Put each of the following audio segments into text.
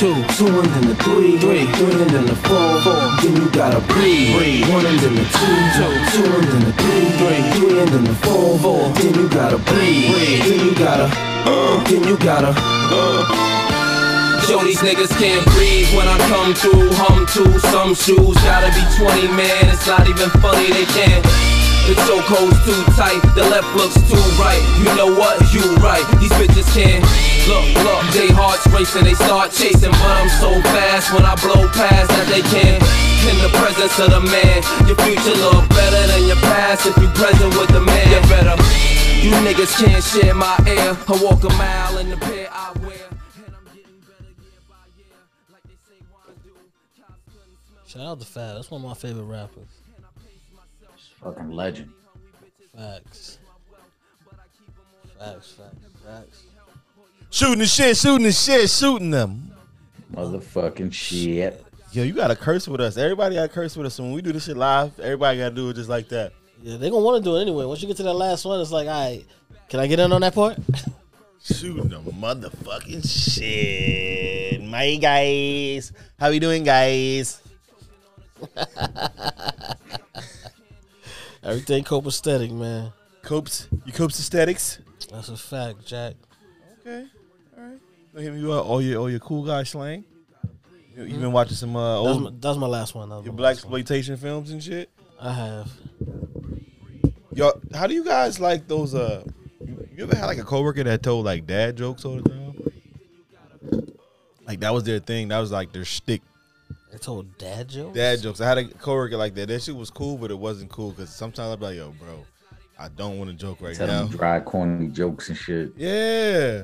two and then the three and then the four, then you gotta breathe. One and then the two and then the three and then the four, then you gotta breathe. Then you gotta. Yo, these niggas can't breathe when I come through. Hum to some shoes, gotta be 20, man. It's not even funny, they can't. The chokehold's too tight, the left looks too right. You know what? You right. These bitches can't. Look, they hearts racing, they start chasing, but I'm so fast when I blow past that they can't. In the presence of the man, your future look better than your past if you present with the man. You better. You niggas can't share my air. I walk a mile in the pair I wear, and I'm getting better year by year, like they say why do. Shout out to Fab. That's one of my favorite rappers. Fucking legend. Facts. Shooting them. Motherfucking shit. Yo, you gotta curse with us. Everybody gotta curse with us. So when we do this shit live, everybody gotta do it just like that. Yeah, they gonna want to do it anyway. Once you get to that last one, it's like, all right, can I get in on that part? Shooting the motherfucking shit. My guys. How we doing, guys? Everything copacetic, man. You copes aesthetics? That's a fact, Jack. Okay. All right. Hit me up all your cool guy slang. You been watching some that's my last one. Your black exploitation films and shit? I have. Yo, how do you guys like those you ever had like a coworker that told like dad jokes all the time? Like that was their thing. That was like their shtick. They told dad jokes? Dad jokes. I had a coworker like that. That shit was cool, but it wasn't cool because sometimes I'd be like, yo, bro, I don't want to joke right Tell now. them dry, corny jokes and shit. Yeah.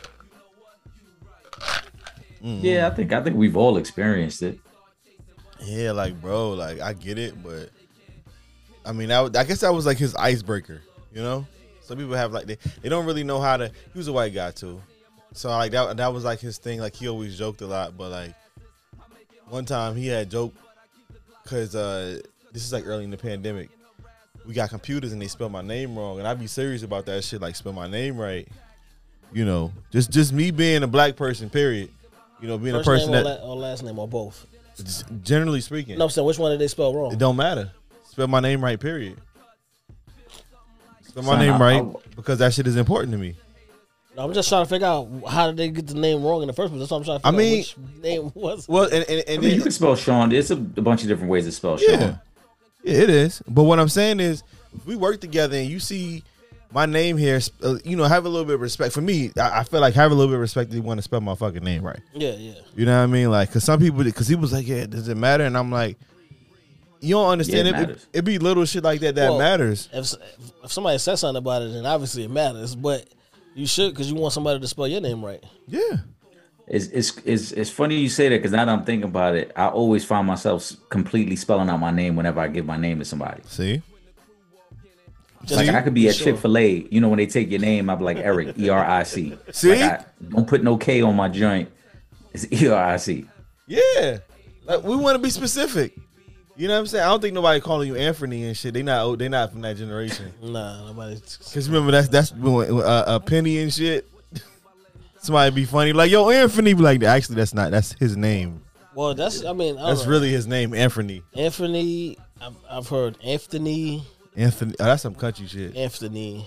Yeah, I think we've all experienced it. Yeah, like, bro, like, I get it, but I mean, I guess that was like his icebreaker, you know? Some people have like, they don't really know how to, he was a white guy too. So like that was like his thing. Like he always joked a lot, but like one time he had joked because this is like early in the pandemic. We got computers and they spelled my name wrong. And I'd be serious about that shit, like spell my name right. You know, just me being a black person, period. You know, being First a person name that or last name or both. Generally speaking. No, I'm saying which one did they spell wrong? It don't matter. Spell my name right, period. Spell my name right because that shit is important to me. No, I'm just trying to figure out how did they get the name wrong in the first place. That's what I'm trying to figure out which name was. Well, and I mean, you can spell Sean. There's a bunch of different ways to spell Sean. Yeah, it is. But what I'm saying is, if we work together and you see my name here, you know, have a little bit of respect. For me, I feel like have a little bit of respect that you want to spell my fucking name right. Yeah, yeah. You know what I mean? Like, because some people, because he was like, yeah, does it matter? And I'm like, you don't understand. Yeah, it be little shit like that matters. If somebody says something about it, then obviously it matters. But you should, because you want somebody to spell your name right. Yeah. It's funny you say that, because now that I'm thinking about it, I always find myself completely spelling out my name whenever I give my name to somebody. See? Like I could be at Chick-fil-A, you know, when they take your name, I'll be like Eric, E-R-I-C. See? Like don't put no K on my joint. It's E-R-I-C. Yeah. Like, we want to be specific. You know what I'm saying? I don't think nobody calling you Anthony and shit. They not from that generation. Nah, nobody. Because remember, that's a Penny and shit. Somebody be funny like, yo, Anthony. Be like, actually, that's his name. Well, that's really his name, Anthony. Anthony. I've heard Anthony. Anthony. Oh, that's some country shit. Anthony.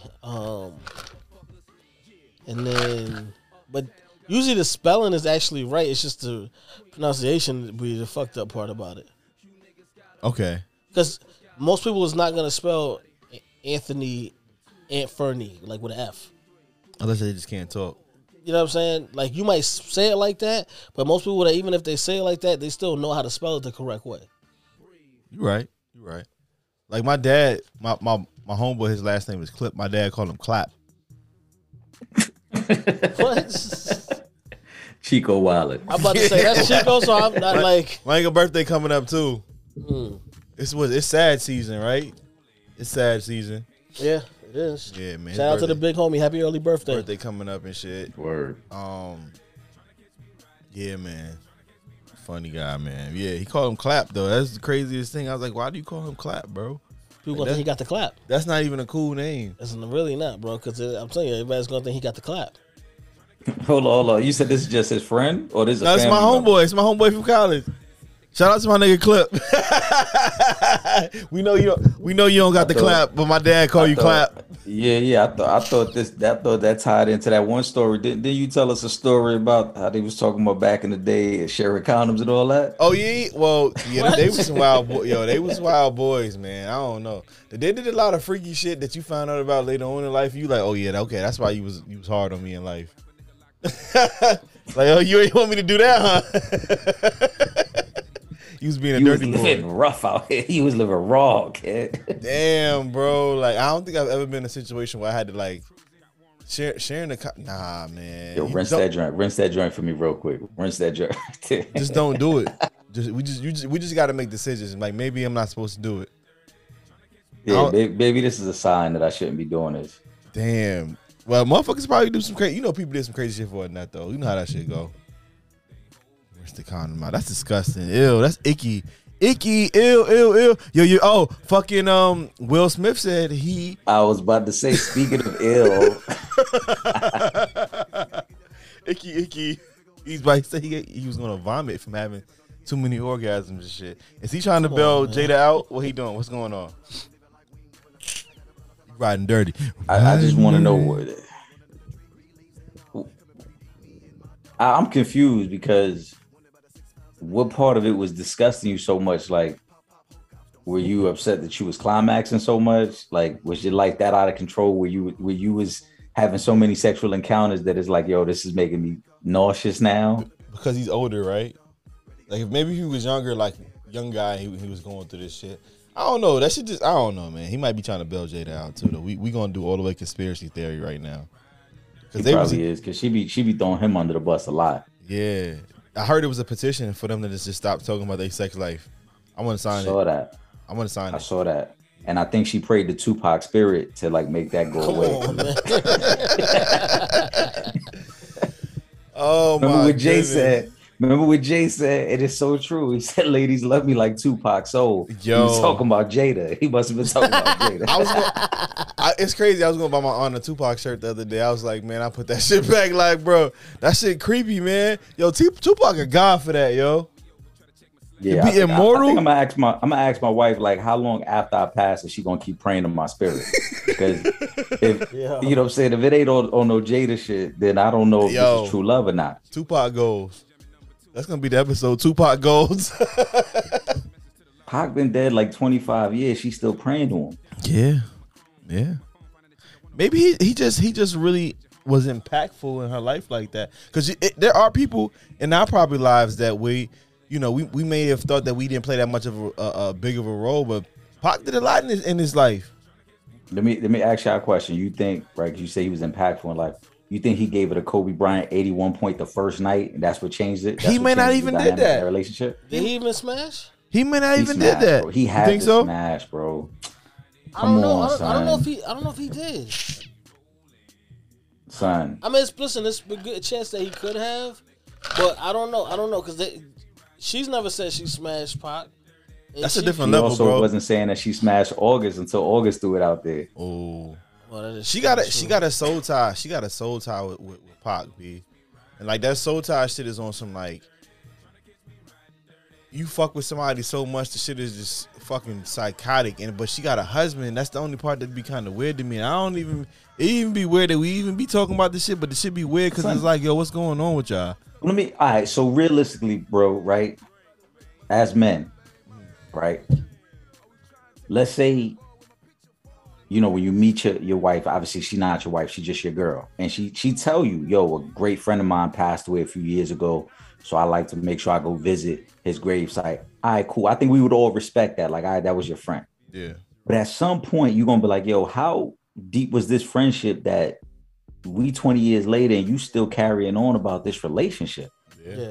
And then, but usually the spelling is actually right. It's just the pronunciation would be the fucked up part about it. Okay. Because most people is not gonna spell Anthony, Fernie, like with an F. Unless they just can't talk. You know what I'm saying? Like you might say it like that, but most people, even if they say it like that, they still know how to spell it the correct way. You're right. Like my dad, my homeboy, his last name is Clip. My dad called him Clap. What? Chico Wallet. I'm about to say that's Chico, so I'm not like. My birthday coming up too. It's sad season, right? It's sad season. Yeah, it is. Yeah, man. Shout out to the big homie. Happy early birthday. Birthday coming up and shit. Word. Yeah, man. Funny guy, man. Yeah, he called him Clap though. That's the craziest thing. I was like, why do you call him Clap, bro? People gonna think he got the clap. That's not even a cool name. It's really not, bro. Because I'm telling you, everybody's gonna think he got the clap. Hold on. You said this is just his friend, or this is a That's family my member? homeboy. It's my homeboy from college. Shout out to my nigga Clip. we know you don't got the clap, but my dad call you Clap. Yeah. I thought that tied into that one story. Didn't you tell us a story about how they was talking about back in the day and sharing condoms and all that? Oh yeah, well yeah, they was some wild they was wild boys, man. I don't know. They did a lot of freaky shit that you found out about later on in life. You like, oh yeah, okay, that's why you was hard on me in life. Like, oh, you ain't want me to do that, huh? You was being a dirty boy. Living rough out here. He was living raw, kid. Damn, bro. Like, I don't think I've ever been in a situation where I had to like sharing the. Nah, man. Yo, rinse that joint for me real quick. Rinse that joint. Just don't do it. We just got to make decisions. Like, maybe I'm not supposed to do it. Yeah, baby, this is a sign that I shouldn't be doing this. Damn. Well, motherfuckers probably do some crazy. You know, people did some crazy shit for it, that though. You know how that shit go. Where's the condom out? That's disgusting. Ew, that's icky. Icky, ill. Yo. Oh, fucking Will Smith said he. I was about to say, speaking of ill. Icky. He's like, say he was gonna vomit from having too many orgasms and shit. Is he trying to bail Jada out? What he doing? What's going on? Riding dirty. I just want to know what. I'm confused because what part of it was disgusting you so much? Like, were you upset that you was climaxing so much? Like, was your life that out of control where you was having so many sexual encounters that it's like, yo, this is making me nauseous now? Because he's older, right? Like, if maybe he was younger, like young guy, he was going through this shit. I don't know. That shit just, I don't know, man. He might be trying to bail Jada out too, though. We gonna do all the way conspiracy theory right now. He probably is, because she be throwing him under the bus a lot. Yeah. I heard it was a petition for them to just stop talking about their sex life. I want to sign it. I want to sign it. I saw that. And I think she prayed to Tupac spirit to like make that go away. Oh my God. Remember what Jay said? It is so true. He said, ladies love me like Tupac. So he was talking about Jada. He must have been talking about Jada. It's crazy. I was going to buy my aunt a Tupac shirt the other day. I was like, man, I put that shit back. Like, bro, that shit creepy, man. Yo, Tupac a god for that, yo. Yeah, be immortal. I think I'm gonna ask my wife, like, how long after I pass is she gonna keep praying to my spirit? Because if you know what I'm saying, if it ain't on no Jada shit, then I don't know if this is true love or not. Tupac goals. That's gonna be the episode. Tupac goals. Pac been dead like 25 years. She's still praying to him. Yeah. Maybe he just really was impactful in her life like that. Because there are people in our probably lives that we may have thought that we didn't play that much of a big of a role, but Pac did a lot in his life. Let me ask you a question. You think, right? 'Cause you say he was impactful in life. You think he gave it a Kobe Bryant 81 point the first night, and that's what changed it? He may not even did that relationship. Did he even smash? He may not even did that. Bro. He had to smash, bro. I don't know if he did. Son. I mean, it's a good chance that he could have, but I don't know because she's never said she smashed Pac. That's a different level, also bro. Wasn't saying that she smashed August until August threw it out there. Oh. Well, she got a soul tie. She got a soul tie with Pac, B. And like that soul tie shit is on some like you fuck with somebody so much the shit is just fucking psychotic. But she got a husband. That's the only part that'd be kind of weird to me. And it even be weird that we even be talking about this shit, but the shit be weird because it's like, yo, what's going on with y'all? All right, so realistically, bro, right? As men, right? Let's say, you know, when you meet your wife, obviously she's not your wife, she's just your girl. And she tell you, yo, a great friend of mine passed away a few years ago, so I like to make sure I go visit his gravesite. All right, cool. I think we would all respect that. Like, all right, that was your friend. Yeah. But at some point, you're going to be like, yo, how deep was this friendship that we 20 years later and you still carrying on about this relationship? Yeah.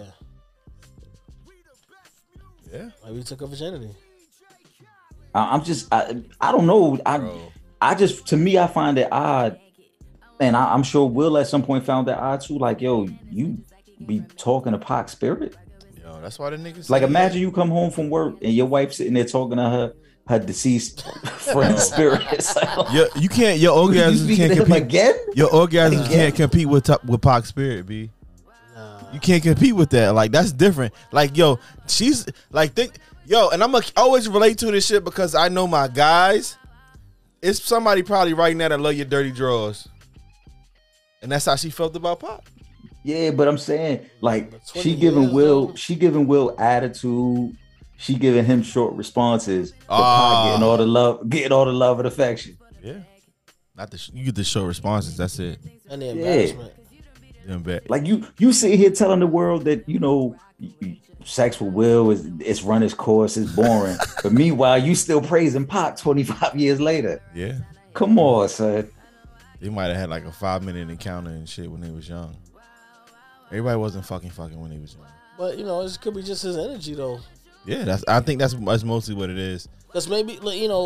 Like we took her virginity. I don't know. To me, I find it odd. And I'm sure Will at some point found that odd too. Like, yo, you be talking to Pac spirit? Yo, that's why the niggas like, imagine you come home from work and your wife sitting there talking to her deceased friend's spirit. It's like, You can't. Your you orgasms speaking can't to him compete. again? Your orgasms Again? can't compete with Pac's spirit, B. You can't compete with that. Like, that's different. Like, yo, she's like, and I'm gonna always relate to this shit because I know my guys. It's somebody probably right now that love your dirty drawers, and that's how she felt about Pac. Yeah, but I'm saying, like, But 20 she giving years, Will, though. she giving Will attitude. She giving him short responses. But Ah. Pac getting all the love and affection. Yeah, not you get the short responses. That's it. And the embarrassment. Them back. Like you sit here telling the world that sex with Will it's run its course, it's boring. But meanwhile, you still praising Pac 25 years later. Yeah, Come on, son. they might have had like a 5-minute encounter and shit when they was young. Everybody wasn't fucking when they was young. But it could be just his energy though. Yeah, I think that's mostly what it is. Because maybe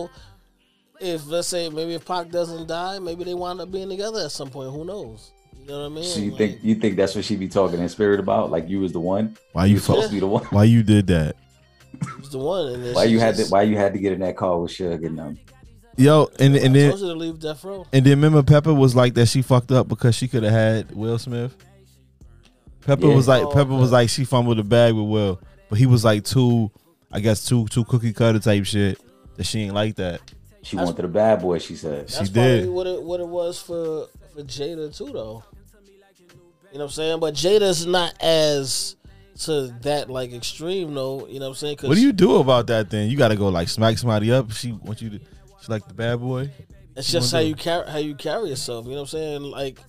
if let's say maybe if Pac doesn't die, maybe they wind up being together at some point. Who knows? You know what I mean? So you think that's what she be talking in spirit about? Like you was the one? Why you supposed to be the one? Why you did that? he was the one. And then Why she you had just- to get in that car with Suge and them? Yo, and I then told you to leave Death Row. and then remember Pepper was like that she fucked up because she could have had Will Smith. Pepper Yeah. was like Oh, she fumbled the bag with Will, but he was like too cookie cutter type shit that she ain't like that. She wanted a bad boy, she said. That's She probably did. what it was for Jada too, though. You know what I'm saying? But Jada's not as to that like extreme, though. You know what I'm saying? 'Cause What do you do about that then? You got to go like smack somebody up. She like the bad boy. It's just how you carry yourself. You know what I'm saying? Like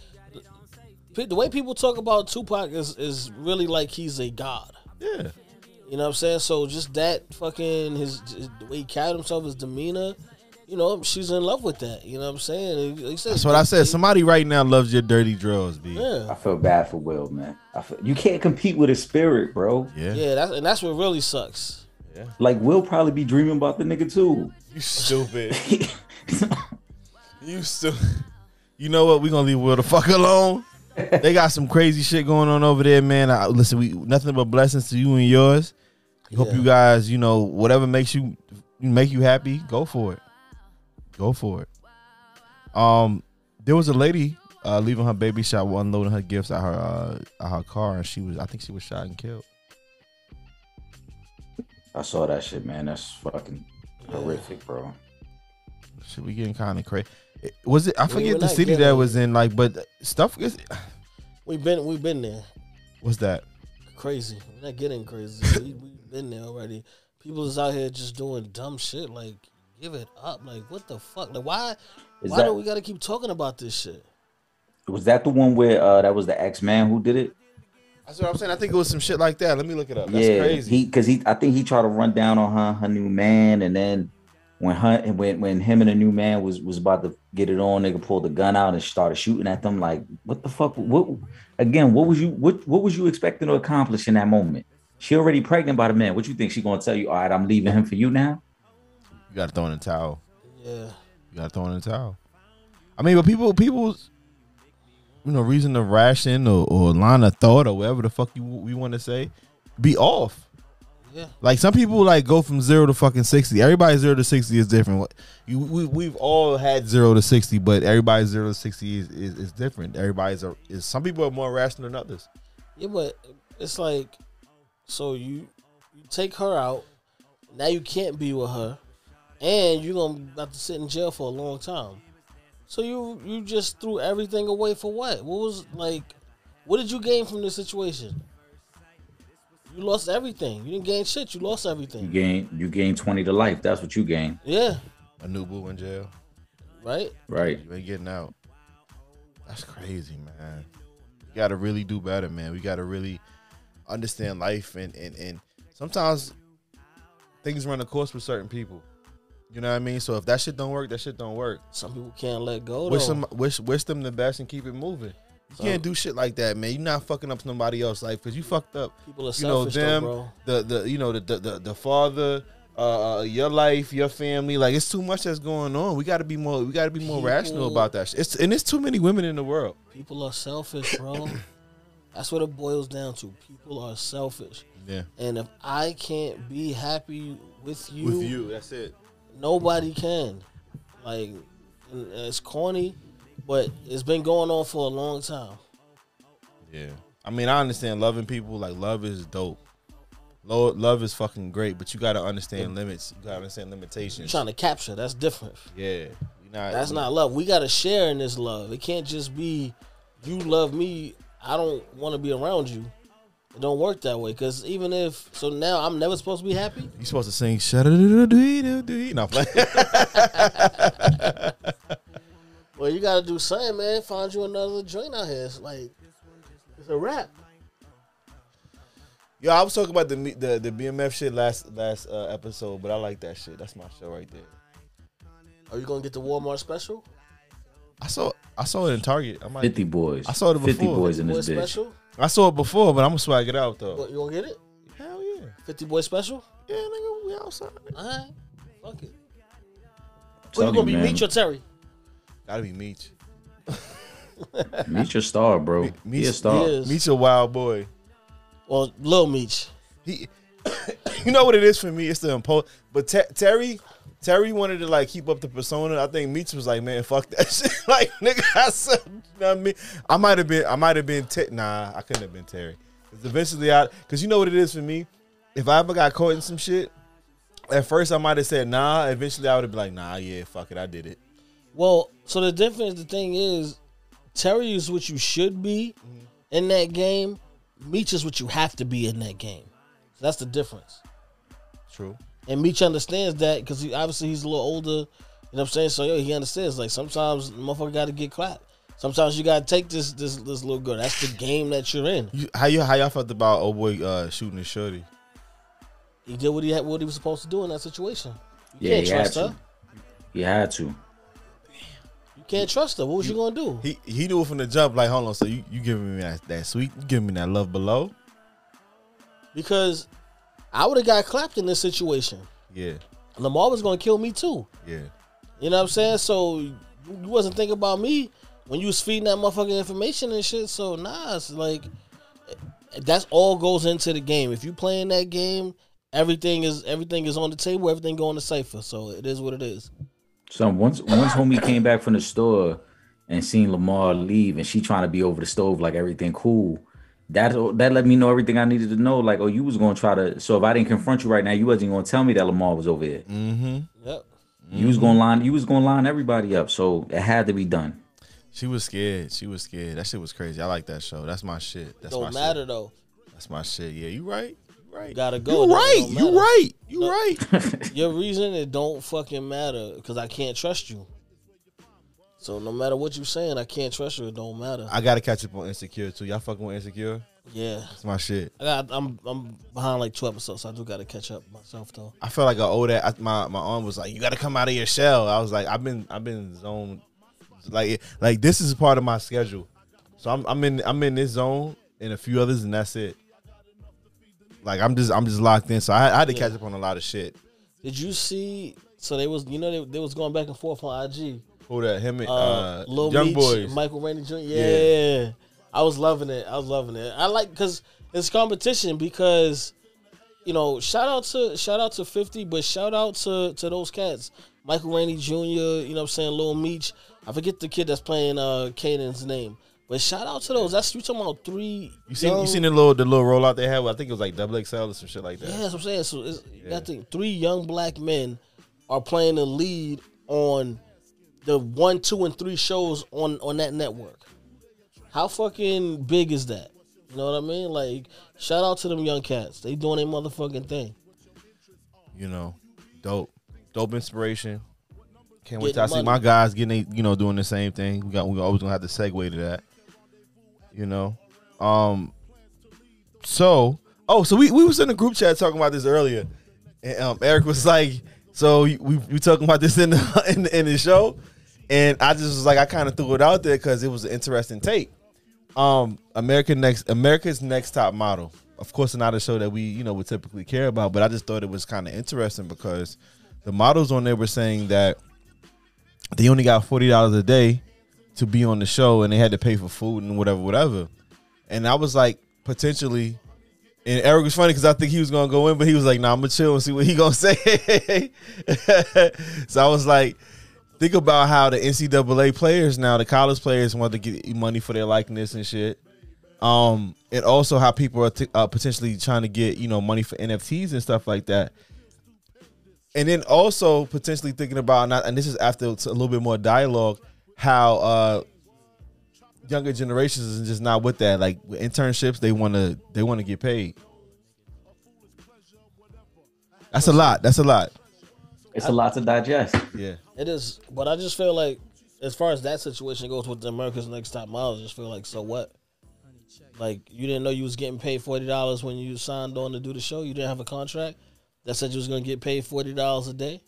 the way people talk about Tupac is really like he's a god. Yeah. You know what I'm saying? So just that fucking the way he carried himself, his demeanor. She's in love with that. You know what I'm saying? That's what I said. Somebody right now loves your dirty drawers, B. Yeah. I feel bad for Will, man. You can't compete with his spirit, bro. Yeah. Yeah, that's what really sucks. Like Will probably be dreaming about the nigga too. You stupid. You know what? We gonna leave Will the fuck alone. They got some crazy shit going on over there, man. Listen, nothing but blessings to you and yours. Hope you guys, whatever makes you happy, go for it. Go for it. There was a lady leaving her baby shower, unloading her gifts at her car, and I think she was shot and killed. I saw that shit, man. That's fucking horrific, bro. Shit, we getting kind of crazy. Was it? I forget we're the not city getting- that was in, like, but stuff is. We've been there. What's that? Crazy. We're not getting crazy. We've been there already. People is out here just doing dumb shit. Like, give it up. Like, what the fuck? Like, why do we got to keep talking about this shit? Was that the one where that was the X-Man who did it? That's what I'm saying. I think it was some shit like that. Let me look it up. That's crazy. I think he tried to run down on her new man, and then when him and the new man was about to get it on, nigga pulled the gun out and started shooting at them. Like, what the fuck? What was you expecting to accomplish in that moment? She already pregnant by the man. What you think she gonna tell you? All right, I'm leaving him for you now. You got to throw in the towel. Yeah. You got to throw in the towel. I mean, but people's reason to ration or line of thought or whatever the fuck we want to say, be off. Yeah. Like, some people like go from 0 to fucking 60. Everybody's 0 to 60 is different. We've all had 0 to 60, but everybody's 0 to 60 is different. Some people are more rational than others. Yeah, but it's like, so you take her out, now you can't be with her, and you're gonna have to sit in jail for a long time. So you just threw everything away for what? What did you gain from this situation? You lost everything. You didn't gain shit. You lost everything. You gain 20 to life. That's what you gain. Yeah. A new boo in jail. Right? Right. You ain't getting out. That's crazy, man. You got to really do better, man. We got to really understand life, and sometimes things run a course with certain people. You know what I mean? So if that shit don't work, that shit don't work. Some people can't let go. Wish them the best and keep it moving. You can't do shit like that, man. You're not fucking up somebody else's life because you fucked up. People are selfish, though, bro. The father, your life, your family. Like, it's too much that's going on. We got to be more rational about that shit. It's too many women in the world. People are selfish, bro. That's what it boils down to. People are selfish. Yeah. And if I can't be happy with you, that's it. Nobody can. Like, it's corny, but it's been going on for a long time. Yeah. I mean, I understand loving people. Like, love is dope. Love is fucking great, but you got to understand limits. You got to understand limitations. You're trying to capture. That's different. Yeah. That's not love. We got to share in this love. It can't just be you love me, I don't want to be around you. It don't work that way. Because even if, so now I'm never supposed to be happy? You supposed to sing, shut-a-do-do-do-do-do. No, play. Well, you got to do something, man. Find you another joint out here. It's like, it's a rap. Yo, I was talking about the BMF shit last episode, but I like that shit. That's my show right there. Are you going to get the Walmart special? I saw it in Target. 50 boys. I saw it before. 50 boys in Boy this bitch. special? I saw it before, but I'm gonna swag it out though. What, you going to get it? Hell yeah. 50 boy special? Yeah, nigga, we outside. All right. Fuck it. Who Tell you going to you, be, man. Meech or Terry? Gotta be Meech. Meet your star, bro. Be a star. He is. Meech a wild boy. Well, Lil Meech. He, you know what it is for me? It's the impulse. But Terry wanted to like keep up the persona. I think Meech was like, man, fuck that shit. Like, nigga, I said, you know what I mean? I might have been. Nah, I couldn't have been Terry. Because eventually, because you know what it is for me. If I ever got caught in some shit, at first I might have said nah. Eventually, I would have been like, nah, yeah, fuck it, I did it. Well, so the thing is, Terry is what you should be in that game. Meech is what you have to be in that game. So that's the difference. True. And Meech understands that because obviously he's a little older. You know what I'm saying? So he understands. Like sometimes the motherfucker got to get clapped. Sometimes you got to take this little girl. That's the game that you're in. How y'all felt about old boy shooting his shorty? He did what he was supposed to do in that situation. You Yeah, can't he had trust to. her. He had to. You can't trust her. What was you gonna do? He knew it from the jump. Like, hold on, so you giving me that sweet? You giving me that love below? Because I would have got clapped in this situation. Yeah, Lamar was gonna kill me too. yeah. You know what I'm saying? So you wasn't thinking about me when you was feeding that motherfucking information and shit. So nah, it's like that's all goes into the game. If you playing that game, everything is on the table. Everything go in the cipher. So it is what it is. So once homie came back from the store and seen Lamar leave and she trying to be over the stove like everything cool, that let me know everything I needed to know. Like, oh, you was gonna try to. So if I didn't confront you right now, you wasn't gonna tell me that Lamar was over here. Mm-hmm. Yep. You was gonna line everybody up. So it had to be done. She was scared. That shit was crazy. I like that show. That's my shit. That's my Don't matter shit. though. That's my shit. Yeah, you right. You gotta go. You right. Don't You matter. right. You right. Your reason it don't fucking matter because I can't trust you. So no matter what you saying, I can't trust you. It don't matter. I gotta catch up on Insecure too. Y'all fucking with Insecure? Yeah, That's my shit. I'm behind like 2 episodes, so I do gotta catch up myself though. I felt like an old ass. My arm was like, you gotta come out of your shell. I was like, I've been zoned. Like this is part of my schedule. So I'm in this zone and a few others, and that's it. Like I'm just locked in. So I had to catch up on a lot of shit. Did you see? So they was they was going back and forth on IG. Who that? Him and Lil Young Meech, Boys. Michael Rainey Jr. Yeah. I was loving it. I like because it's competition because shout out to 50, but shout out to those cats. Michael Rainey Jr. You know what I'm saying? Lil Meech. I forget the kid that's playing Kanan's name. But shout out to those. That's you talking about 3. You seen the little rollout they had? I think it was like XXL or some shit like that. Yeah, that's what I'm saying. So I think 3 young black men are playing the lead on the 1, 2, and 3 shows on that network. How fucking big is that? You know what I mean? Like, shout out to them young cats. They doing their motherfucking thing. Dope inspiration. Can't wait Getting till I see money. my guys getting doing the same thing. We always gonna have to segue to that. So we was in a group chat talking about this earlier, and Eric was like, so we talking about this in the show, and I just was like, I kind of threw it out there because it was an interesting take. America's Next Top Model. Of course, not a show that we would typically care about, but I just thought it was kind of interesting because the models on there were saying that they only got $40 a day to be on the show, and they had to pay for food and whatever. And I was like, potentially, And Eric was funny because I think he was gonna go in, but he was like, "Nah, I'm gonna chill and see what he gonna say." So I was like, think about how the NCAA players now, the college players, want to get money for their likeness and shit. And also how people are potentially trying to get money for NFTs and stuff like that. And then also potentially thinking about, and this is after a little bit more dialogue, how younger generations is just not with that. Like with internships, they want to get paid. That's a lot. It's a lot to digest. Yeah, it is. But I just feel like, as far as that situation goes with the America's Next Top Model, I just feel like, so what? Like, you didn't know you was getting paid $40 when you signed on to do the show? You didn't have a contract that said you was going to get paid $40 a day?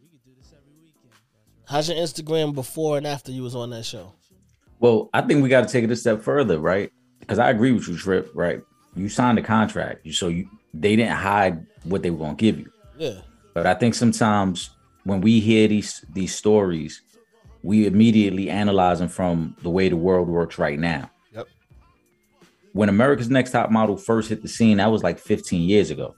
How's your Instagram before and after you was on that show? Well, I think we got to take it a step further, right? Because I agree with you, Trip, right? You signed a contract, they didn't hide what they were going to give you. Yeah. But I think sometimes when we hear these stories, we immediately analyze them from the way the world works right now. Yep. When America's Next Top Model first hit the scene, that was like 15 years ago.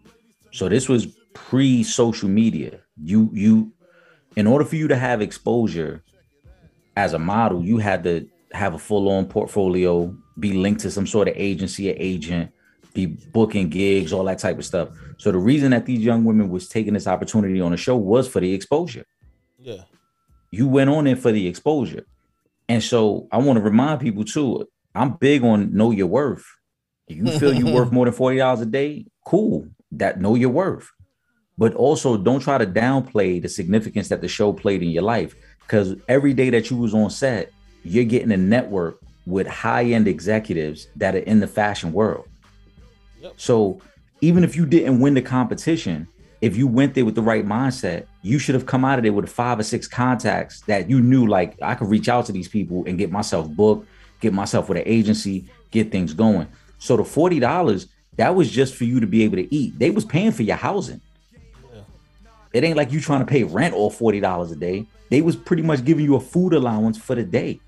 So this was pre-social media. You, in order for you to have exposure as a model, you had to have a full-on portfolio, be linked to some sort of agency or agent, be booking gigs, all that type of stuff. So the reason that these young women was taking this opportunity on the show was for the exposure. Yeah. You went on it for the exposure. And so I want to remind people too, I'm big on know your worth. If you feel you're worth more than $40 a day, cool. That know your worth. But also don't try to downplay the significance that the show played in your life. Because every day that you was on set, you're getting a network with high-end executives that are in the fashion world. Yep. So even if you didn't win the competition, if you went there with the right mindset, you should have come out of there with 5 or 6 contacts that you knew, like, I could reach out to these people and get myself booked, get myself with an agency, get things going. So the $40, that was just for you to be able to eat. They was paying for your housing. Yeah. It ain't like you trying to pay rent all $40 a day. They was pretty much giving you a food allowance for the day.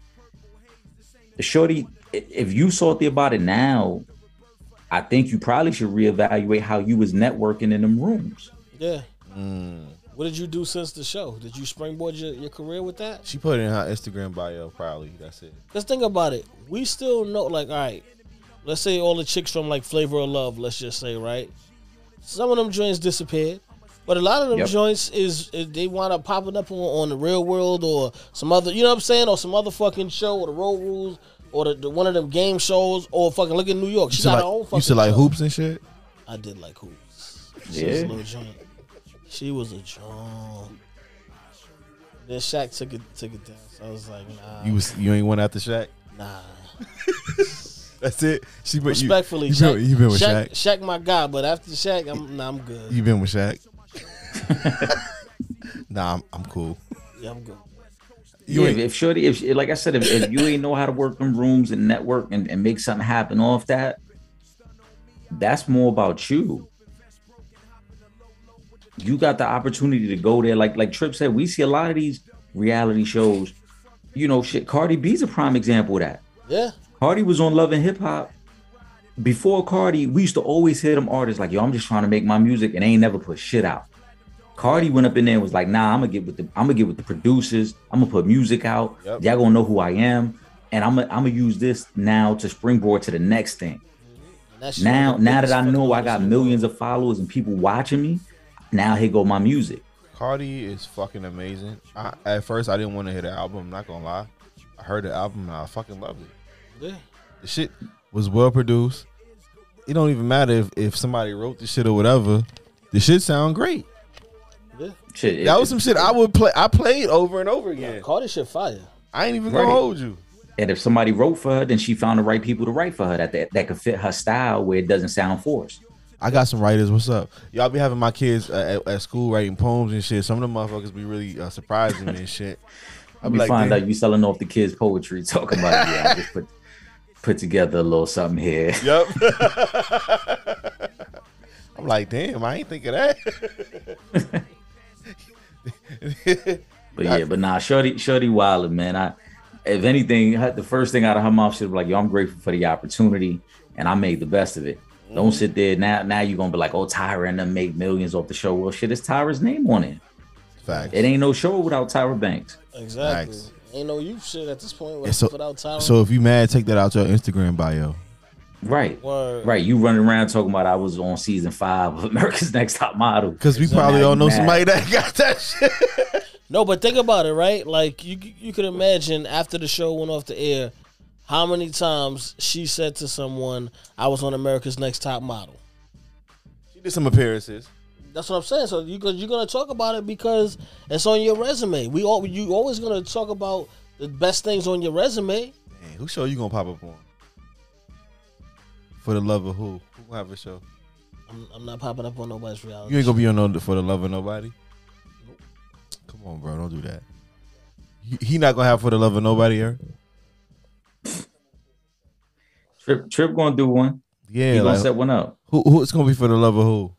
The shorty, if you salty about it now, I think you probably should reevaluate how you was networking in them rooms. Yeah. What did you do since the show? Did you springboard your career with that? she put it in her Instagram bio. Probably that's it. Let's think about it. We still know, like, all right, let's say all the chicks from like Flavor of Love, let's just say, right? Some of them joints disappeared, but a lot of them joints is they wind up popping up on the Real World or some other, you know what I'm saying, or some other fucking show, or the Road Rules, or the one of them game shows, or fucking look at New York. She got her own fucking. You said like show. hoops and shit. I did like hoops. Yeah. She was a little joint. She was a joint. Then Shaq took it down. So I was like, nah. You ain't went after Shaq. Nah. That's it. She put Respectfully, you Shaq, been with Shaq. Shaq my guy, but after Shaq, I'm good. You been with Shaq. Nah, I'm cool. Yeah, I'm good. If like I said, if you ain't know how to work them rooms and network and make something happen off that, that's more about you. You got the opportunity to go there. Like Tripp said, we see a lot of these reality shows. Shit. Cardi B's a prime example of that. Yeah. Cardi was on Love and Hip Hop. Before Cardi, we used to always hear them artists like, yo, I'm just trying to make my music, and they ain't never put shit out. Cardi went up in there and was like, nah, I'm gonna get with the producers. I'm gonna put music out. Yep. Y'all gonna know who I am, and I'm gonna use this now to springboard to the next thing. Now that I know I got millions of followers and people watching me, now here go my music. Cardi is fucking amazing. At first, I didn't want to hear the album. I'm not gonna lie. I heard the album and I fucking loved it. Yeah. The shit was well produced. It don't even matter if somebody wrote the shit or whatever. The shit sound great. Yeah. Shit, That was some shit I would play. I played over and over again. Cardi shit fire. I ain't even gonna Right. hold you. And if somebody wrote for her, then she found the right people to write for her that could fit her style where it doesn't sound forced. I got some writers. What's up? Y'all be having my kids at school writing poems and shit. Some of them motherfuckers be really surprising me and shit. We find out you selling off the kids' poetry, talking about I just put together a little something here. Yep. I'm like, damn, I ain't think of that. But nah, Shorty wildin', man. If anything, the first thing out of her mouth should be like, yo, I'm grateful for the opportunity and I made the best of it. Don't sit there now. You're gonna be like, oh, Tyra and them make millions off the show. Well, shit, it's Tyra's name on it. Facts. It ain't no show without Tyra Banks. Exactly. Facts. Ain't no youth shit at this point Yeah, so- without Tyra. So if you mad, take that out your Instagram bio. Right. Word. Right. You running around talking about I was on season 5 of America's Next Top Model. Because we Exactly. probably all know Mad. somebody that got that shit. No, but think about it, right? Like you could imagine after the show went off the air, how many times she said to someone, "I was on America's Next Top Model." She did some appearances. That's what I'm saying. So you're gonna talk about it because it's on your resume. You always gonna talk about the best things on your resume. Man, who show you gonna pop up on? For the love of who? Who gonna have a show? I'm not popping up on nobody's reality. You ain't gonna be on no For the Love of Nobody? Come on, bro. Don't do that. He not gonna have For the Love of Nobody, Eric? Trip gonna do one. Yeah. He gonna Like, set one up. who's gonna be For the Love of who?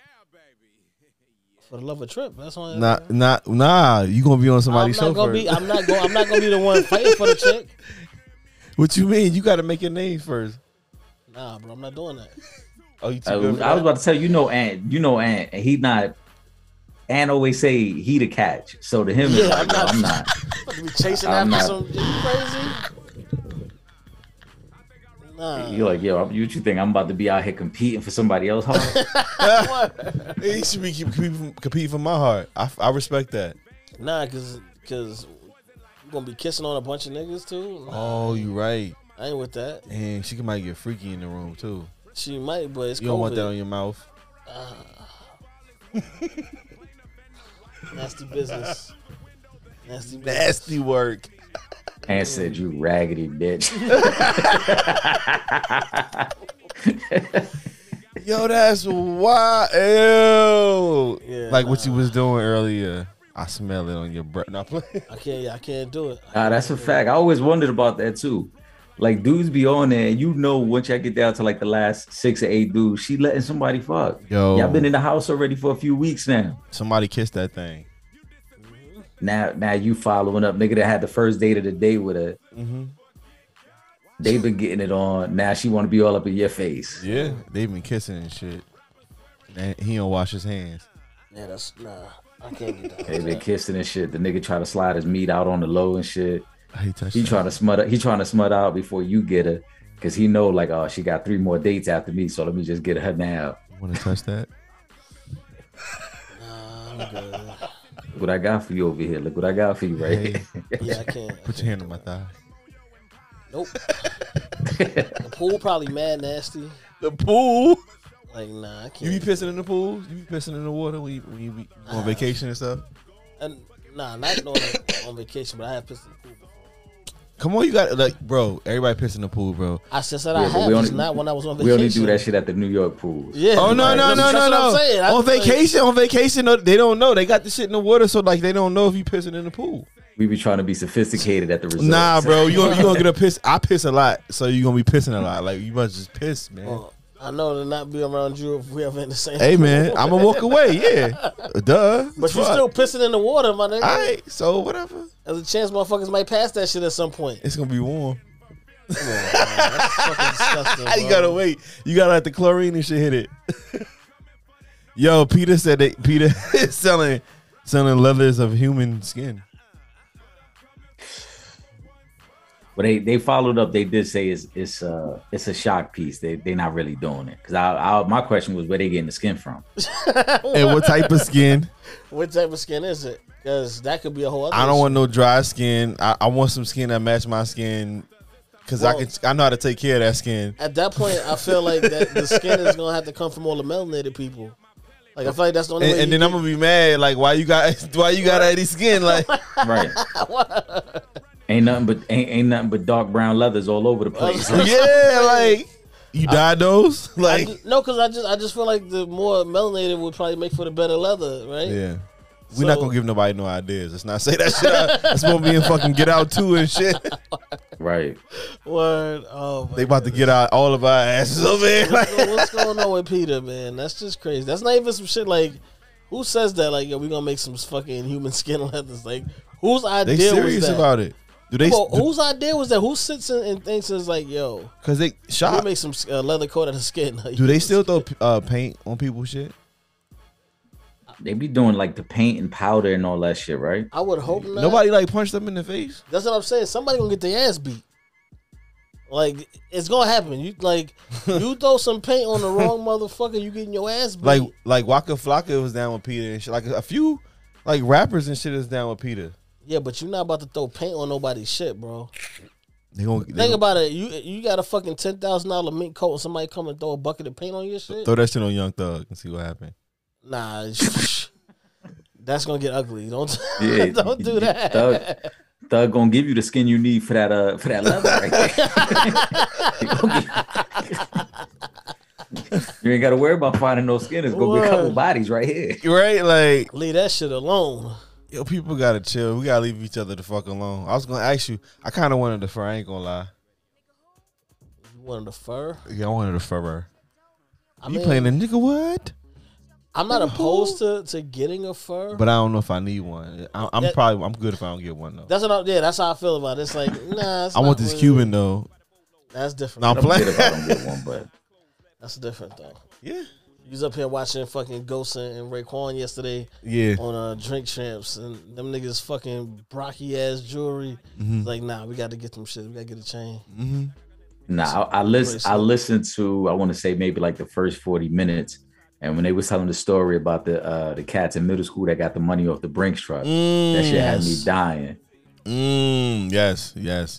For the love of Trip. That's on. Nah. You gonna be on somebody's show first. I'm not gonna be the one fighting for the chick. What you mean? You gotta make your name first. Nah, bro, I'm not doing that. Oh, you too I good was for that? about to tell you, Ant, and he not. Ant always say he the catch. So to him, Yeah, it's like, I'm I'm not. not. About to be chasing I'm after not. some. You crazy? Nah. You're like, yo, you think I'm about to be out here competing for somebody else? He should be competing for my heart. I respect that. Nah, cause you gonna be kissing on a bunch of niggas too. Nah, Oh, you right. I ain't with that. And she might get freaky in the room too. She might, but it's You don't want that COVID. on your mouth. Nasty business. Nasty business. Nasty work. Ant said, you raggedy bitch. Yo, that's wild. Ew. Yeah, Like what you was doing earlier. I smell it on your breath. No, I can't do it. Nah, that's a fact. I always wondered about that too. Like dudes be on there, and once y'all get down to like the last 6 or 8 dudes, she letting somebody fuck. Yo. Y'all been in the house already for a few weeks now. Somebody kissed that thing. Now you following up, nigga that had the first date of the day with her. Mm-hmm. They been getting it on. Now she want to be all up in your face. Yeah, they been kissing and shit. And he don't wash his hands. Yeah, I can't get down. They been kissing and shit. The nigga try to slide his meat out on the low and shit. He touched He that. trying to smut out before you get her, cause he know like, oh, she got 3 more dates after me, so let me just get her now. You want to touch that? Nah, I'm good. Look what I got for you over here. Look what I got for you right Hey, here. Yeah, I can't. put your hand on my thigh. Nope. The pool probably mad nasty. The pool. Like, nah, I You can't. be pissing in the pool? You be pissing in the water when you be on vacation and stuff? And, nah, not on vacation, but I have pissed in the pool before. Come on, you got like, bro. Everybody piss in the pool, bro. I just said Yeah, I but have, we just only- not when I was on We vacation. only do that shit at the New York pools. Yeah. Oh no, no, no, That's no, what I'm no! saying. I On feel like- vacation, no, they don't know. They got the shit in the water, so like they don't know if you pissing in the pool. We be trying to be sophisticated at the resort. Nah, bro, you gonna get a piss. I piss a lot, so you gonna be pissing a lot. Like you must just piss, man. Well, I know to not be around you if we ever in the same. Hey, man, I'm gonna walk away. Yeah, duh. But you still pissing in the water, my nigga. All right, so whatever. There's a chance motherfuckers might pass that shit at some point. It's gonna be warm. Come on, man. That's fucking disgusting. You bro. gotta wait. You gotta let the chlorine and shit hit it. Yo, Peter said that Peter is selling leathers of human skin. But they followed up. They did say it's a shock piece. They not really doing it. Cause my question was where they getting the skin from. And what type of skin? What type of skin is it? Because that could be a whole other I don't issue. want no dry skin. I want some skin that match my skin. Cause Well- I know how to take care of that skin. At that point, I feel like that the skin is gonna have to come from all the melanated people. Like I feel like that's the only way. And then I'm gonna be mad. Like why you got any skin? Like Right. ain't nothing but dark brown leathers all over the place. yeah, like you dyed those. Like no, because I just feel like the more melanated would probably make for the better leather, right? yeah. We're not So- gonna give nobody no ideas. Let's not say that shit out. That's supposed to be in fucking Get Out 2 and shit. Right. Word. Oh, my They about to get out all of our asses over here. What's going on with Peter, man? That's just crazy. That's not even some shit like. Who says that? Like, yo, we gonna make some fucking human skin leathers. Like, whose They idea was serious that? about it. Do they? Well, whose idea was that? Who sits and thinks it's like, yo, Because they we shot. make some leather coat out of skin. Do they still throw paint on people's shit? They be doing like the paint and powder and all that shit, right? I would hope not. Nobody like punched them in the face. That's what I'm saying. Somebody gonna get their ass beat. Like it's gonna happen. You throw some paint on the wrong motherfucker, you getting your ass beat. Like Waka Flocka was down with Peter and shit. Like a few like rappers and shit is down with Peter. Yeah, but you're not about to throw paint on nobody's shit, bro. Think about it. You got a fucking $10,000 mink coat and somebody come and throw a bucket of paint on your shit. Throw that shit on Young Thug and see what happens. Nah, that's gonna get ugly. Don't do that. Thug gonna give you the skin you need for that leather right there. You ain't gotta worry about finding no skin. It's gonna be a couple bodies right here. Right? Like leave that shit alone. Yo, people gotta chill. We gotta leave each other the fuck alone. I was gonna ask you. I kind of wanted the fur. I ain't gonna lie. You wanted the fur? Yeah, I wanted the fur. You playing the nigga what? I'm not opposed to getting a fur, but I don't know if I need one. I'm good if I don't get one though. That's how I feel about it. It's like nah. I want this really Cuban though. That's different. No, I'm playing. If I don't get one, but that's different though. Yeah. You was up here watching fucking Ghost and Raekwon yesterday. Yeah. On Drink Champs and them niggas fucking Brocky ass jewelry. Mm-hmm. Like nah, we got to get them shit. We got to get a chain. Mm-hmm. Nah, I listened to I want to say maybe like the first 40 minutes. And when they was telling the story about the cats in middle school that got the money off the Brinks truck, that shit had me dying. Yes.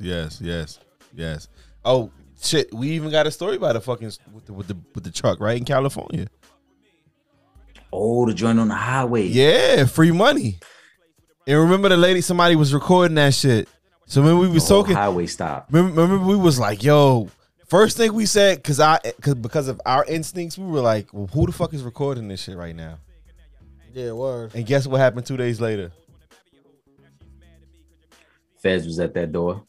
Oh shit, we even got a story about the fucking with the truck right in California. Oh, the joint on the highway. Yeah, free money. And remember the lady, somebody was recording that shit. So when we was talking highway stop. Remember we was like, yo. First thing we said, because of our instincts, we were like, well, who the fuck is recording this shit right now? Yeah, word. And guess what happened 2 days later? Feds was at that door.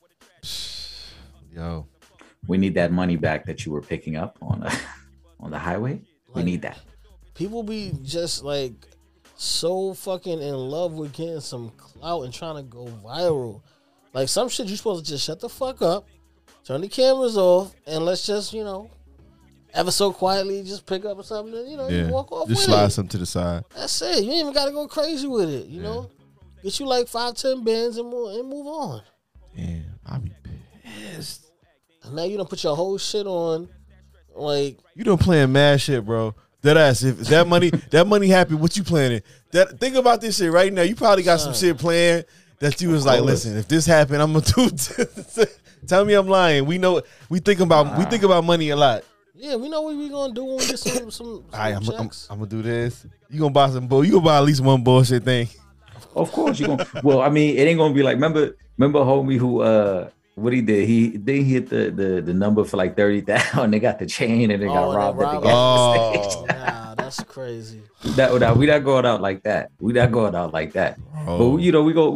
Yo. We need that money back that you were picking up on the highway. We need that. People be just like so fucking in love with getting some clout and trying to go viral. Like some shit you supposed to just shut the fuck up. Turn the cameras off and let's just, ever so quietly just pick up or something and, you walk off just with slide it. something to the side. That's it. You ain't even got to go crazy with it, you know? Get you like 5-10 bands and move on. Damn, I'll be pissed. And now you done put your whole shit on, like... You done playing mad shit, bro. That ass, if that money happy, what you planning? Think about this shit right now. You probably got some shit planned that you was like, listen, if this happened, I'm going to do... Tell me I'm lying. We know we think about money a lot. Yeah, we know what we gonna do when we get some all right, I'm gonna do this. You gonna buy some you gonna buy at least one bullshit thing. Of course you gonna. Well, I mean, it ain't gonna be like remember homie who what he did. He hit the number for like 30,000. They got the chain and they got robbed at the gas station. Nah, that's crazy. We not going out like that. We not going out like that. But we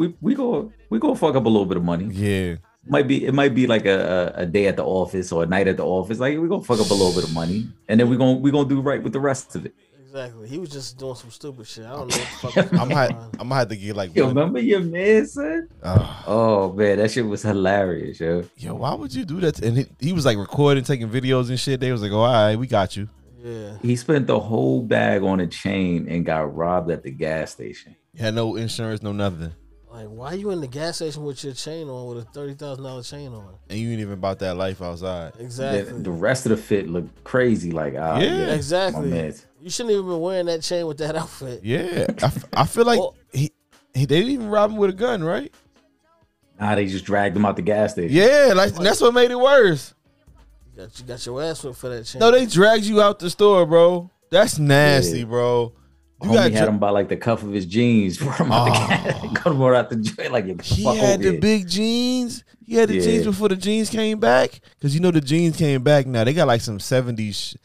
go fuck up a little bit of money. Yeah. It might be like a day at the office or a night at the office. Like we're gonna fuck up a little bit of money, and then we're gonna do right with the rest of it. Exactly. He was just doing some stupid shit. I don't know what the fuck. I'm gonna have to get like. Yo, remember your man, son? Oh man, that shit was hilarious, yo. Yo, why would you do that? And he was like recording, taking videos and shit. They was like, "Oh, all right, we got you." Yeah. He spent the whole bag on a chain and got robbed at the gas station. Had no insurance, no nothing. Like, why you in the gas station with your chain on, with a $30,000 chain on? And you ain't even about that life outside. Exactly. The rest of the fit looked crazy. Like, yeah, exactly. You shouldn't even been wearing that chain with that outfit. Yeah, I feel like they didn't even rob him with a gun, right? Nah, they just dragged him out the gas station. Yeah, like that's what made it worse. You got your ass whipped for that chain. No, they dragged you out the store, bro. That's nasty, bro. Homie had him by like the cuff of his jeans. Got him out the joint like he had the big jeans. He had the jeans before the jeans came back. Because you know the jeans came back now. They got like some 70s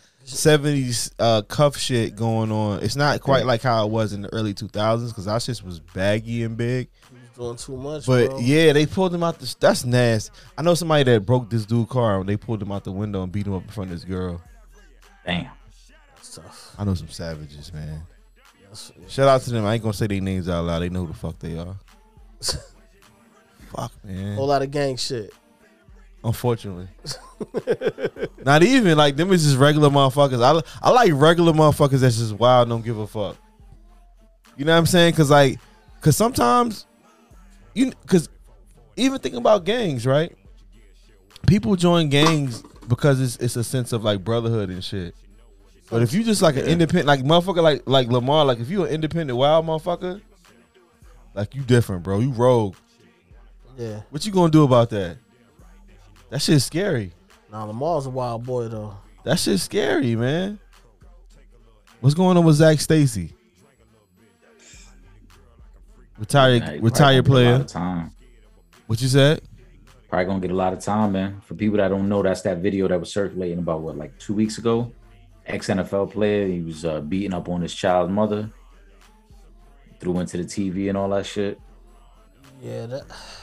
cuff shit going on. It's not quite like how it was in the early 2000s because our shit was baggy and big. He was doing too much, but bro. Yeah, they pulled him out. That's nasty. I know somebody that broke this dude's car and they pulled him out the window and beat him up in front of this girl. Damn. That's tough. I know some savages, man. Shout out to them. I ain't gonna say their names out loud. They know who the fuck they are. Fuck, man. Whole lot of gang shit. Unfortunately. Not even like them is just regular motherfuckers. I like regular motherfuckers that's just wild and don't give a fuck. You know what I'm saying? Cause sometimes cause even thinking about gangs, right? People join gangs because it's a sense of like brotherhood and shit. But if you just like an independent, like motherfucker, like Lamar, like if you an independent wild motherfucker, like you different, bro. You rogue. Yeah. What you gonna do about that? That shit's scary. Nah, Lamar's a wild boy though. That shit's scary, man. What's going on with Zach Stacy? Retired player. Time. What you said? Probably gonna get a lot of time, man. For people that don't know, that's that video that was circulating about like 2 weeks ago. Ex-NFL player, he was beating up on his child's mother. Threw into the TV and all that shit. Yeah, that.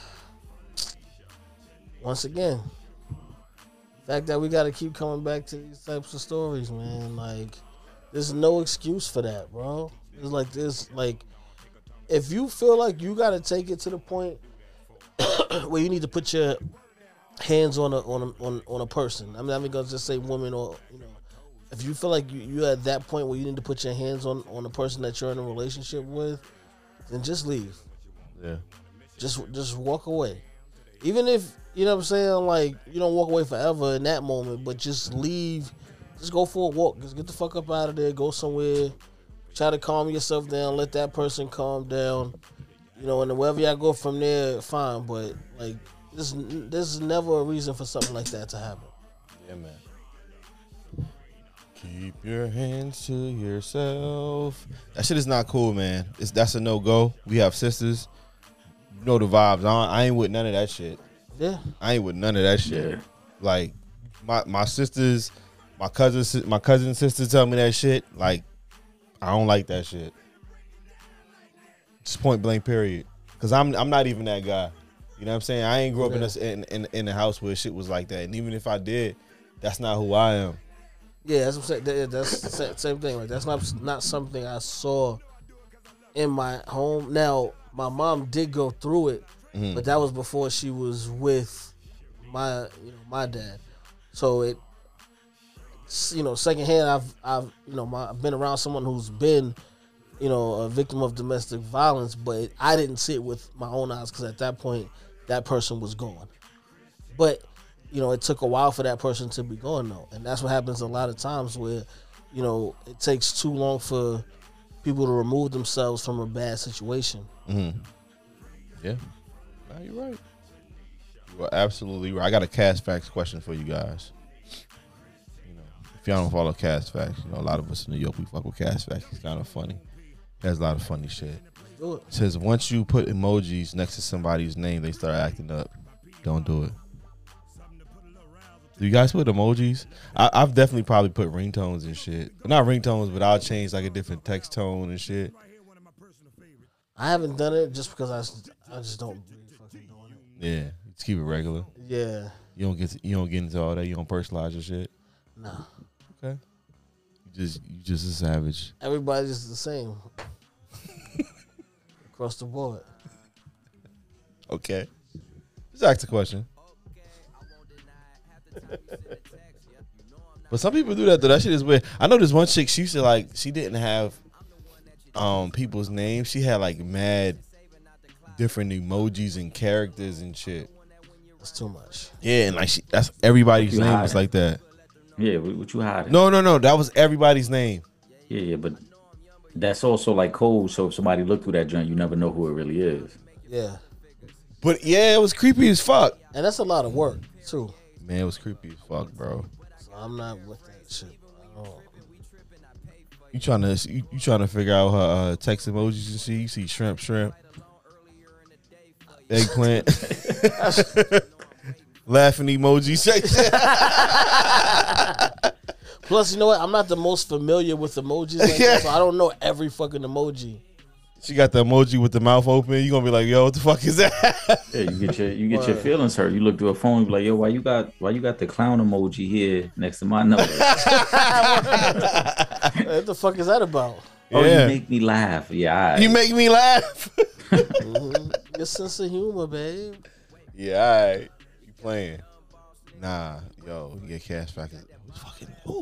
Once again, the fact that we got to keep coming back to these types of stories, man. Like, there's no excuse for that, bro. It's like this, like, if you feel like you got to take it to the point where you need to put your hands on a person. I mean, I'm gonna just say woman, or if you feel like you're at that point where you need to put your hands on a person that you're in a relationship with, then just leave. Yeah. Just walk away. Even if, you know what I'm saying, like, you don't walk away forever in that moment, but just leave. Just go for a walk. Just get the fuck up out of there. Go somewhere. Try to calm yourself down. Let that person calm down. And wherever y'all go from there, fine. But, like, there's never a reason for something like that to happen. Yeah, man. Keep your hands to yourself. That shit is not cool, man. That's a no-go. We have sisters. You know the vibes. I ain't with none of that shit. Yeah. I ain't with none of that shit. Yeah. Like, my sisters, my cousin sister tell me that shit. Like, I don't like that shit. Just point blank, period. Because I'm not even that guy. You know what I'm saying? I ain't grew up in a house where shit was like that. And even if I did, that's not who I am. Yeah, that's what I'm saying. That's the same thing. Like, that's not something I saw in my home. Now, my mom did go through it, but that was before she was with my dad. So it, secondhand, I've been around someone who's been, a victim of domestic violence, but I didn't see it with my own eyes because at that point, that person was gone. But it took a while for that person to be gone, though, and that's what happens a lot of times where, it takes too long for people to remove themselves from a bad situation. Mm-hmm. Yeah, no, you're right. You are absolutely right. I got a Cast Facts question for you guys. If y'all don't follow Cast Facts, a lot of us in New York, we fuck with Cast Facts. It's kind of funny. He has a lot of funny shit. Do it. It says once you put emojis next to somebody's name, they start acting up. Don't do it. Do you guys put emojis? I've definitely probably put ringtones and shit. Not ringtones, but I'll change like a different text tone and shit. I haven't done it just because I just don't really fucking doing it. Yeah, just keep it regular. Yeah. You don't get into all that. You don't personalize your shit. Nah. Okay. You just a savage. Everybody's the same across the board. Okay. Just ask the question. But some people do that though. That shit is weird. I know this one chick. She used to she didn't have people's names. She had like mad different emojis and characters and shit. That's too much. Yeah, and that's everybody's name was like that. Yeah, what you hiding? No. That was everybody's name. Yeah, but that's also like code. So if somebody looked through that joint, you never know who it really is. Yeah. But yeah, it was creepy as fuck. And that's a lot of work too. Man, it was creepy as fuck, bro. So I'm not with that shit. I don't. You trying to figure out her text emojis and shit? You see shrimp, eggplant, laughing emoji section. Plus, you know what? I'm not the most familiar with emojis like that, so I don't know every fucking emoji. She got the emoji with the mouth open. You gonna be like, yo, what the fuck is that? Yeah, you get your feelings hurt. You look through a phone, you be like, yo, why you got the clown emoji here next to my number? What the fuck is that about? Oh, Yeah. you make me laugh. Yeah, You make me laugh. Your sense of humor, babe. Yeah, all right. You playing. Nah, yo, we get cash back. Fucking, ooh.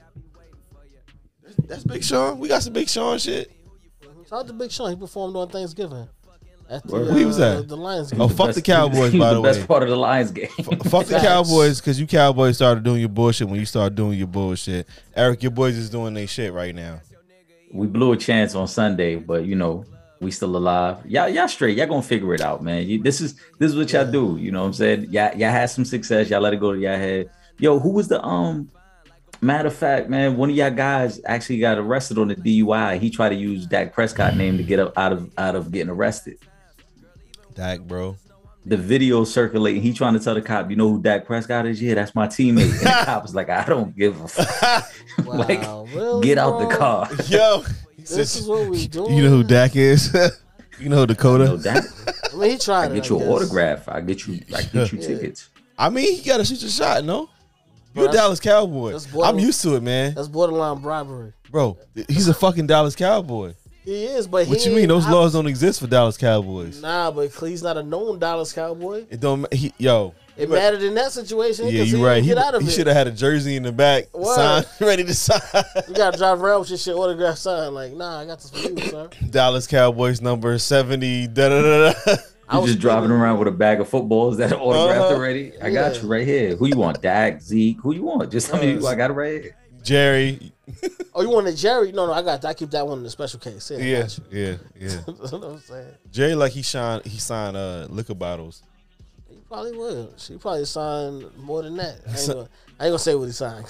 That's Big Sean. We got some Big Sean shit. Shout out to Big Sean. He performed on Thanksgiving. At the, Where he was at? The Lions game. Oh, fuck the Cowboys, by the the way. best part of the Lions game. Fuck the Cowboys, because you Cowboys started doing your bullshit when you started doing your bullshit. Eric, your boys is doing their shit right now. We blew a chance on Sunday, but you know, we still alive. Y'all straight. Y'all gonna figure it out, man. This is what y'all do. You know what I'm saying? Y'all had some success. Y'all let it go to y'all head. Yo, who was the matter of fact, man, one of y'all guys actually got arrested on the DUI. He tried to use Dak Prescott name to get up out of getting arrested. Dak, bro. The video circulating. He trying to tell the cop, you know who Dak Prescott is? Yeah, that's my teammate. And the cop was like, I don't give a fuck. Wow, like, really, get out bro? the car. Yo. This is what we doing. You know who Dak is? You know Dakota? No, Dak. I mean, he tried I it. get you an guess. autograph. I get you tickets. I mean, he got to shoot your shot, no? You're a Bro, Dallas Cowboy. that's borderline- I'm used to it, man. That's borderline bribery. Bro, he's a fucking Dallas Cowboy. He is, but What you mean? Those laws don't exist for Dallas Cowboys. Nah, but he's not a known Dallas Cowboy. It don't. Yo. It mattered in that situation. Yeah, 'cause you're he right. didn't get out of He it. should have had a jersey in the back, What? sign, ready to sign. You gotta drive around with your shit autograph sign. Like, nah, I got this for you, sir. Dallas Cowboys number 70. Da da da da. I You was just driving thinking- around with a bag of footballs that are autographed already. I got Yeah. you right here. Who you want? Dak, Zeke? Who you want? Just tell me who I got it right here. Jerry. Oh, you want the Jerry? No, I got. I keep that one in the special case. Yeah, I Yeah, got you. yeah. That's what I'm saying. Jerry, like he signed liquor bottles. He probably will. She probably signed more than that. I ain't gonna say what he signed.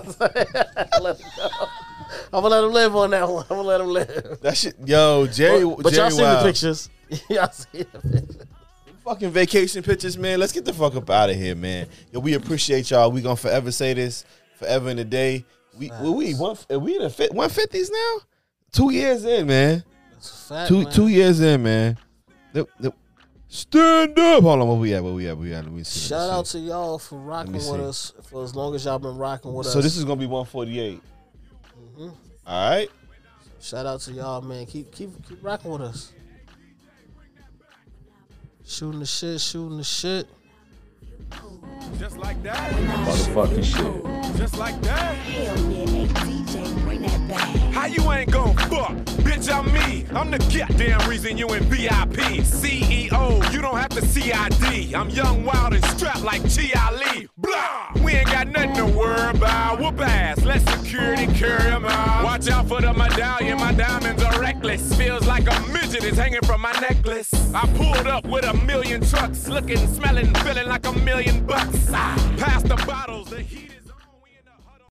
Let him go. I'm gonna let him live on that one. I'm gonna let him live. That shit, yo, Jerry. But Jerry y'all see Wild. the pictures. Y'all see the pictures. Fucking vacation pictures, man. Let's get the fuck up out of here, man. Yo, we appreciate y'all. We gonna forever say this, forever in a day. We in the 150s now? 2 years in, man. That's a fact, Two man. 2 years in, man. Stand up. Hold on, where we at? Let me see. Shout out to y'all for rocking Let me with see. us for as long as y'all been rocking with us. So this is gonna be 148. Mm-hmm. All right. Shout out to y'all, man. Keep rocking with us. Shooting the shit. Just like that. Motherfucking shit. Just like that. Hell yeah, hey DJ, bring that back. How you ain't gon' fuck? Bitch, I'm me. I'm the goddamn reason you in VIP. CEO, you don't have to CID. I'm young, wild, and strapped like Chi Ali. Blah! We ain't got nothing to worry about. Whoop ass. Let security carry 'em out. Watch out for the medallion. My diamonds are reckless. Feels like a midget is hanging from my necklace. I pulled up with 1 million trucks. Looking, smelling, feeling like $1 million. Pass the bottle.